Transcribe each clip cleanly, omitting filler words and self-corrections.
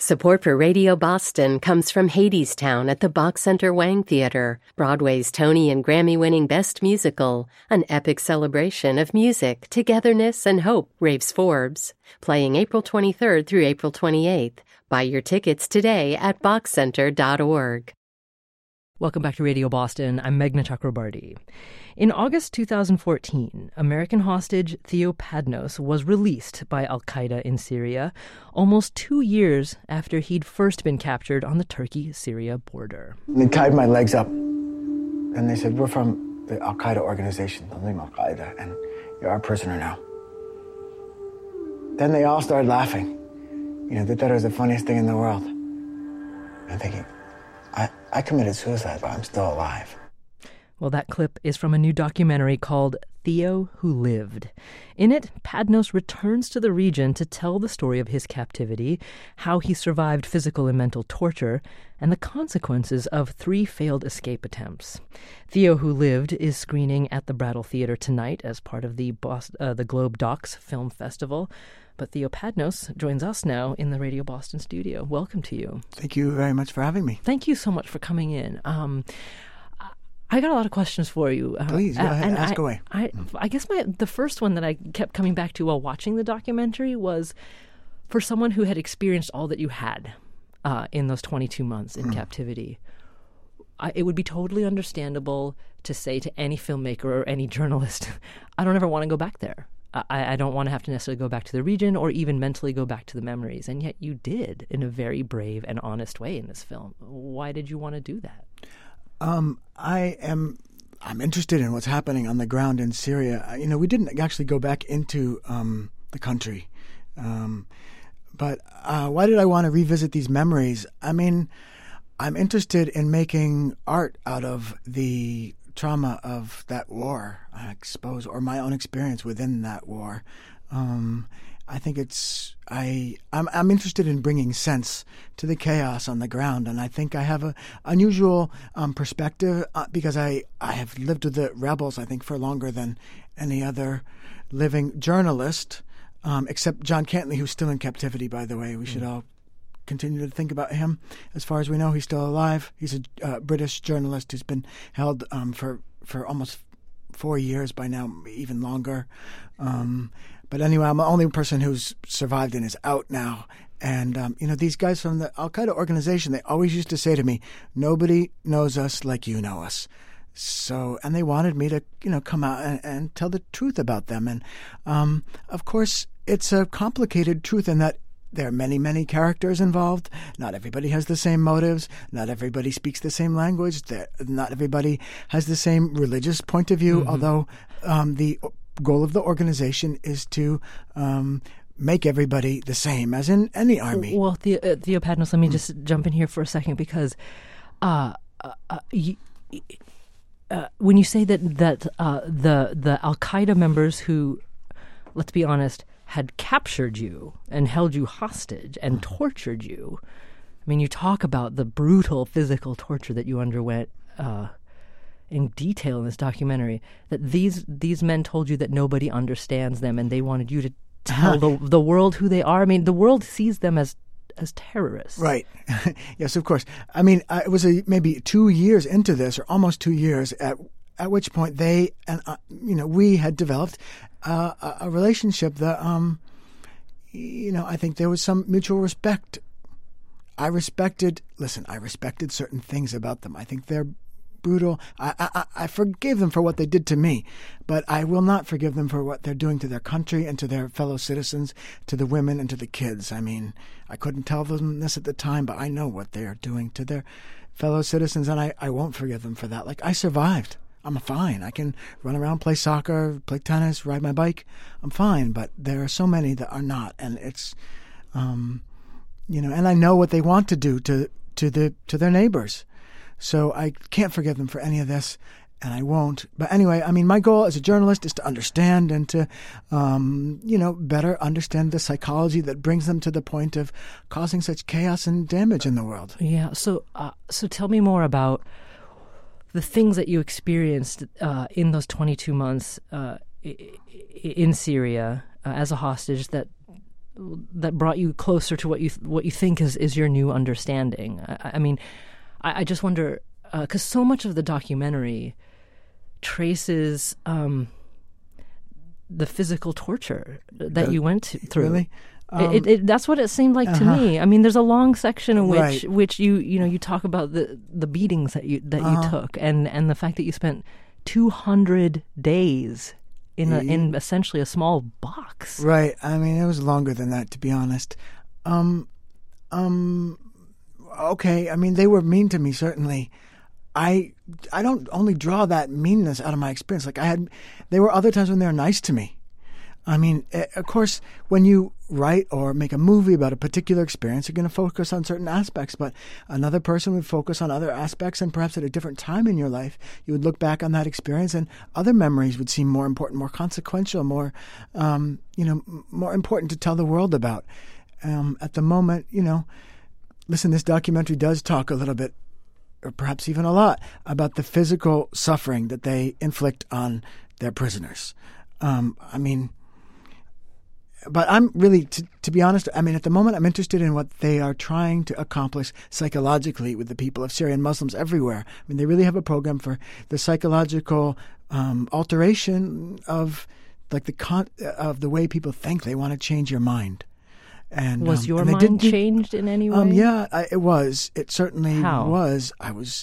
Support for Radio Boston comes from Hadestown at the Bach Center Wang Theater, Broadway's Tony and Grammy-winning Best Musical, an epic celebration of music, togetherness, and hope, raves Forbes. Playing April 23rd through April 28th. Buy your tickets today at bachcenter.org. Welcome back to Radio Boston. I'm Meghna Chakrabarty. In August 2014, American hostage Theo Padnos was released by al-Qaeda in Syria almost 2 years after he'd first been captured on the Turkey-Syria border. They tied my legs up, and they said, "We're from the al-Qaeda organization, the name al-Qaeda, and you're our prisoner now." Then they all started laughing. They thought it was the funniest thing in the world. I'm thinking, I committed suicide, but I'm still alive. Well, that clip is from a new documentary called Theo Who Lived. In it, Padnos returns to the region to tell the story of his captivity, how he survived physical and mental torture, and the consequences of 3 failed escape attempts. Theo Who Lived is screening at the Brattle Theater tonight as part of the Globe Docs Film Festival. But Theo Padnos joins us now in the Radio Boston studio. Welcome to you. Thank you very much for having me. Thank you so much for coming in. I got a lot of questions for you. Please, go ahead, ask away. I guess the first one that I kept coming back to while watching the documentary was, for someone who had experienced all that you had in those 22 months in captivity, it would be totally understandable to say to any filmmaker or any journalist, I don't ever want to go back there. I don't want to have to necessarily go back to the region or even mentally go back to the memories. And yet you did in a very brave and honest way in this film. Why did you want to do that? I'm interested in what's happening on the ground in Syria. We didn't actually go back into the country. But why did I want to revisit these memories? I'm interested in making art out of the trauma of that war, I suppose, or my own experience within that war. I think I'm interested in bringing sense to the chaos on the ground, and I think I have an unusual perspective because I have lived with the rebels, I think, for longer than any other living journalist, except John Cantley, who's still in captivity, by the way. We should all continue to think about him. As far as we know, he's still alive. He's a British journalist who's been held for almost 4 years by now, even longer. But anyway, I'm the only person who's survived and is out now. And, these guys from the al-Qaeda organization, they always used to say to me, "Nobody knows us like you know us." So, and they wanted me to, come out and tell the truth about them. And, of course, it's a complicated truth in that there are many, many characters involved. Not everybody has the same motives. Not everybody speaks the same language. Not everybody has the same religious point of view, although the goal of the organization is to make everybody the same, as in any army. Well, Theo Padnos, let me just jump in here for a second, because when you say that the al-Qaeda members who, let's be honest, had captured you and held you hostage and tortured you, you talk about the brutal physical torture that you underwent in detail in this documentary, that these men told you that nobody understands them and they wanted you to tell the world who they are. The world sees them as terrorists. Right. Yes, of course. It was maybe 2 years into this, or almost 2 years, at which point they and we had developed a relationship that I think there was some mutual respect. I respected certain things about them. I think they're brutal. I forgave them for what they did to me, but I will not forgive them for what they're doing to their country and to their fellow citizens, to the women and to the kids. I couldn't tell them this at the time, but I know what they are doing to their fellow citizens, and I won't forgive them for that. I survived. I'm fine. I can run around, play soccer, play tennis, ride my bike. I'm fine, but there are so many that are not, and it's, and I know what they want to do to their neighbors. So I can't forgive them for any of this, and I won't. But anyway, my goal as a journalist is to understand and to, better understand the psychology that brings them to the point of causing such chaos and damage in the world. Yeah. So tell me more about the things that you experienced in those 22 months in Syria as a hostage that brought you closer to what you think is your new understanding? I mean, I just wonder, because so much of the documentary traces the physical torture that you went through. Really? That's what it seemed like to me. I mean, there's a long section in Right. which you talk about the beatings that you took, and the fact that you spent 200 days in essentially a small box. Right. I mean, it was longer than that, to be honest. Okay. I mean, they were mean to me, certainly. I don't only draw that meanness out of my experience. Like there were other times when they were nice to me. I mean, of course, when you write or make a movie about a particular experience, you're going to focus on certain aspects, but another person would focus on other aspects, and perhaps at a different time in your life, you would look back on that experience and other memories would seem more important, more consequential, more, more important to tell the world about. At the moment, listen, this documentary does talk a little bit, or perhaps even a lot, about the physical suffering that they inflict on their prisoners. But I'm really, to be honest, I mean, at the moment, I'm interested in what they are trying to accomplish psychologically with the people of Syria and Muslims everywhere. I mean, they really have a program for the psychological alteration of, like, of the way people think. They want to change your mind. And was your mind changed in any way? Yeah, it was. It certainly How? was. I was.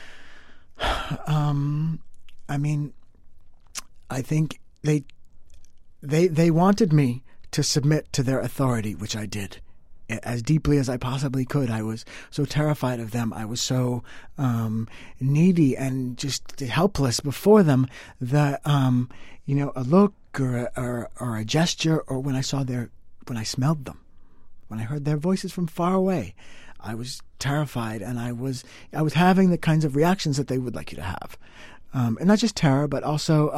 I mean, I think they wanted me to submit to their authority, which I did as deeply as I possibly could. I was so terrified of them. I was so needy and just helpless before them that a look or a gesture, or when I smelled them, when I heard their voices from far away, I was terrified, and I was having the kinds of reactions that they would like you to have, and not just terror, but also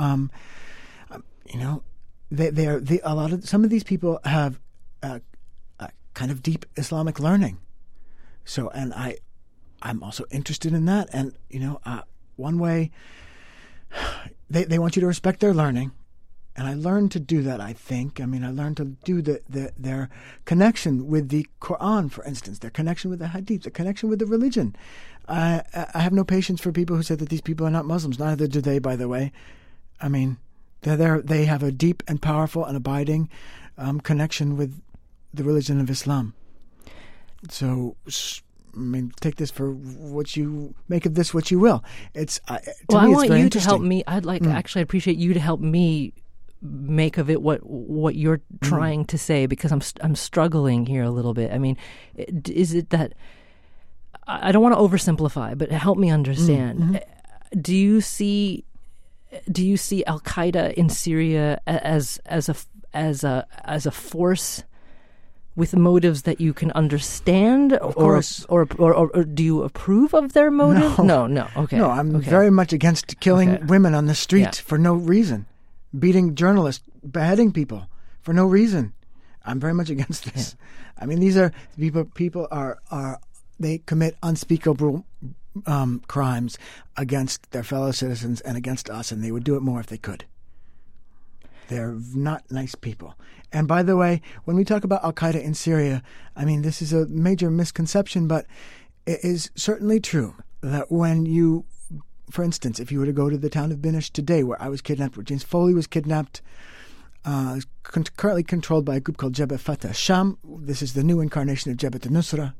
some of these people have kind of deep Islamic learning. So, and I'm also interested in that. And, one way they want you to respect their learning. And I learned to do that, I think. I mean, I learned to do their connection with the Quran, for instance, their connection with the Hadith, their connection with the religion. I have no patience for people who say that these people are not Muslims. Neither do they, by the way. I mean, they have a deep and powerful and abiding connection with the religion of Islam. So, I mean, take this for what you make of this, what you will. I want you to help me. I'd appreciate you to help me make of it what you're trying to say, because I'm struggling here a little bit. I mean, is it that I don't want to oversimplify, but help me understand. Do you see Al Qaeda in Syria as a force with motives that you can understand, or do you approve of their motive? No. Okay. No, I'm very much against killing women on the street for no reason, beating journalists, beheading people for no reason. I'm very much against this. Yeah. I mean, these are people are they commit unspeakable crimes against their fellow citizens and against us, and they would do it more if they could. They're not nice people. And by the way, when we talk about Al-Qaeda in Syria, I mean, this is a major misconception, but it is certainly true that when you, for instance, if you were to go to the town of Binish today, where I was kidnapped, where James Foley was kidnapped, currently controlled by a group called Jabhat Fatah Sham. This is the new incarnation of Jabhat al-Nusra.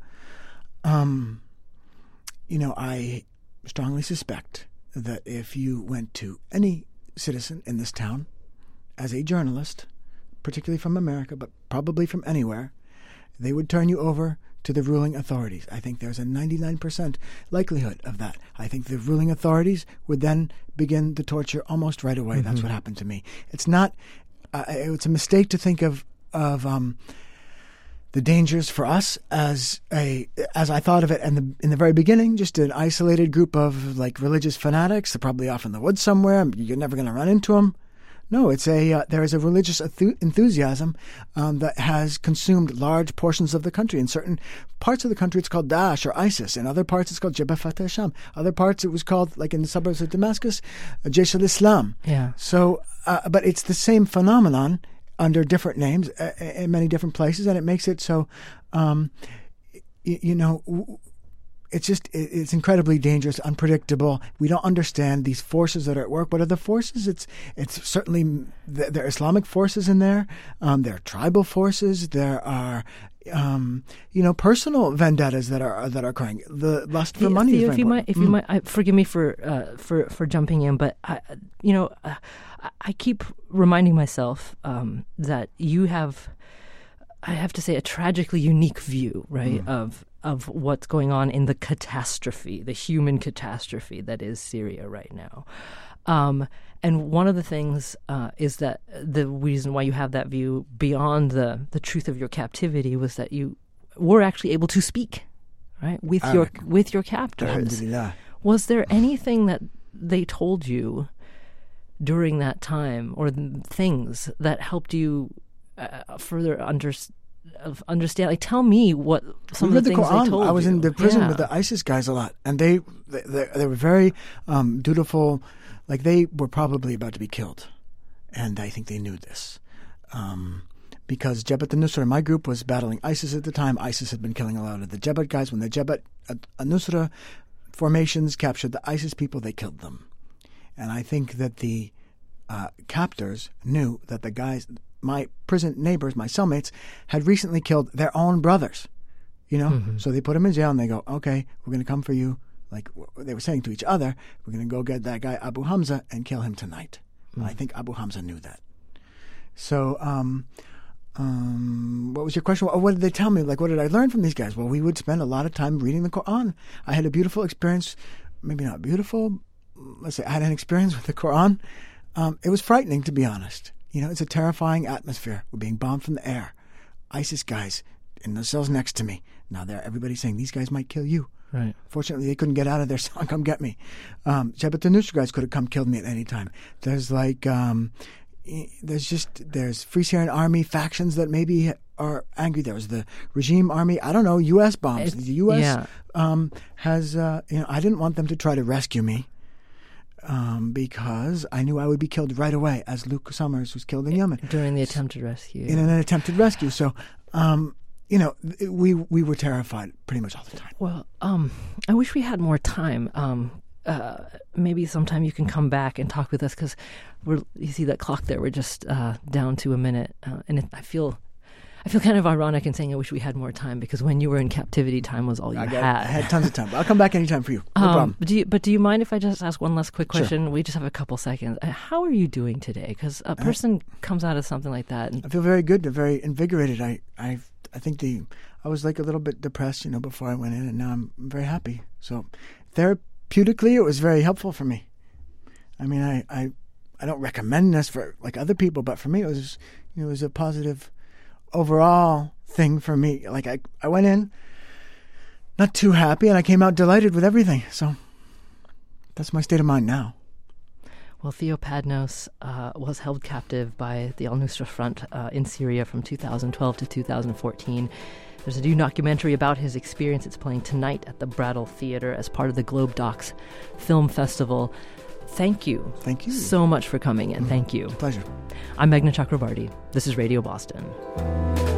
I strongly suspect that if you went to any citizen in this town as a journalist, particularly from America, but probably from anywhere, they would turn you over to the ruling authorities. I think there's a 99% likelihood of that. I think the ruling authorities would then begin the torture almost right away. That's what happened to me. It's not. It's a mistake to think of the dangers for us as I thought of it in the very beginning, just an isolated group of like religious fanatics. They're probably off in the woods somewhere. You're never going to run into them. No, it's there is a religious enthusiasm that has consumed large portions of the country. In certain parts of the country, it's called Daesh or ISIS. In other parts, it's called Jabhat Fatah Sham. Other parts, it was called, like in the suburbs of Damascus, Jaish al-Islam. Yeah. So, but it's the same phenomenon. under different names in many different places, and it makes it so, it's incredibly dangerous, unpredictable. We don't understand these forces that are at work. What are the forces? It's certainly there are Islamic forces in there. There are tribal forces. There are personal vendettas that are occurring. The lust for money. Theo, if you might, forgive me for jumping in, but I keep reminding myself that you have, I have to say, a tragically unique view, right, of what's going on in the catastrophe, the human catastrophe that is Syria right now. And one of the things is that the reason why you have that view beyond the truth of your captivity was that you were actually able to speak, right, with your captors. Alhamdulillah. Was there anything that they told you during that time, or things that helped you further understand? Like, tell me what some of the things they told you. I was in the prison with the ISIS guys a lot, and they were very dutiful. Like, they were probably about to be killed, and I think they knew this because Jabhat al-Nusra, my group, was battling ISIS at the time. ISIS had been killing a lot of the Jabhat guys. When the Jabhat al-Nusra formations captured the ISIS people, they killed them, and I think that the captors knew that the guys, my prison neighbors, my cellmates, had recently killed their own brothers, So they put them in jail, and they go, okay, we're going to come for you. Like they were saying to each other, we're going to go get that guy Abu Hamza and kill him tonight. And I think Abu Hamza knew that. So what was your question? What did they tell me? Like, what did I learn from these guys? Well, we would spend a lot of time reading the Quran. I had a beautiful experience, maybe not beautiful. Let's say I had an experience with the Quran. It was frightening, to be honest. It's a terrifying atmosphere. We're being bombed from the air. ISIS guys in the cells next to me. Now everybody's saying these guys might kill you. Right. Fortunately, they couldn't get out of their cell and come get me. Jabhat al-Nusra guys could have come killed me at any time. There's there's Free Syrian Army factions that maybe are angry. There was the regime army. I don't know. U.S. bombs. The U.S. Has. I didn't want them to try to rescue me. Because I knew I would be killed right away, as Luke Summers was killed in Yemen. During the attempted rescue. In an attempted rescue. So, we were terrified pretty much all the time. Well, I wish we had more time. Maybe sometime you can come back and talk with us, because you see that clock there, we're just down to a minute. And I feel kind of ironic in saying I wish we had more time, because when you were in captivity, time was all you had. I had tons of time. I'll come back anytime for you. No problem. Do you mind if I just ask one last quick question? Sure. We just have a couple seconds. How are you doing today? Because a person comes out of something like that. I feel very good. Very invigorated. I think I was like a little bit depressed, before I went in, and now I'm very happy. So therapeutically, it was very helpful for me. I mean, I don't recommend this for like other people, but for me, it was a positive overall thing for me. Like I went in not too happy, and I came out delighted with everything. So that's my state of mind now. Well, Theo Padnos was held captive by the al-Nusra Front in Syria from 2012 to 2014. There's a new documentary about his experience. It's playing tonight at the Brattle Theater as part of the Globe Docs Film Festival. Thank you. Thank you so much for coming in. Thank you. Pleasure. I'm Meghna Chakrabarti. This is Radio Boston.